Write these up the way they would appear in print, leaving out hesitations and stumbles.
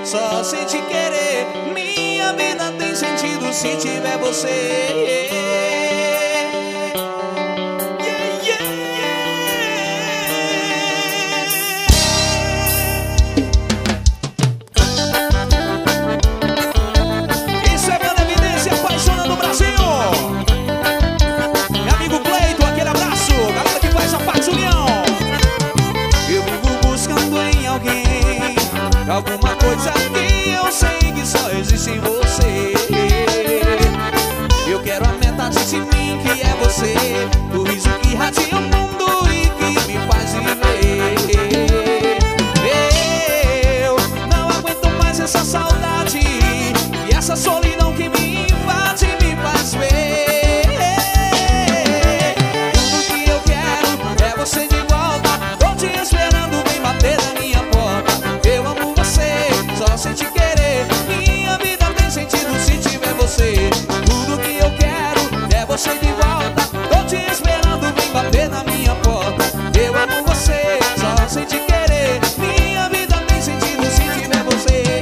só sem te querer. Minha vida tem sentido se tiver você. Isso é Banda Evidência, apaixonando o Brasil. Meu amigo Cleiton, aquele abraço. Galera que faz a parte união. Eu vivo buscando em alguém alguma coisa que eu sei que só existe em você. Eu quero a metade de mim que é você, o riso que radia o mundo e que me faz viver. Eu não aguento mais essa saudade e essa solidão que me invade me faz ver. Tudo que eu quero é você de volta. Tô te esperando, vem bater na minha porta. Eu amo você, só sem te querer. Minha vida tem sentido se tiver você. Tudo que eu quero é você de volta. Tô te esperando, vem bater na minha porta. Eu amo você, só sem te querer. Minha vida tem sentido se tiver você.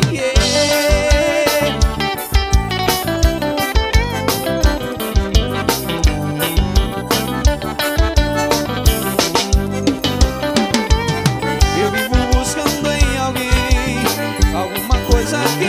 Eu vivo buscando em alguém alguma coisa que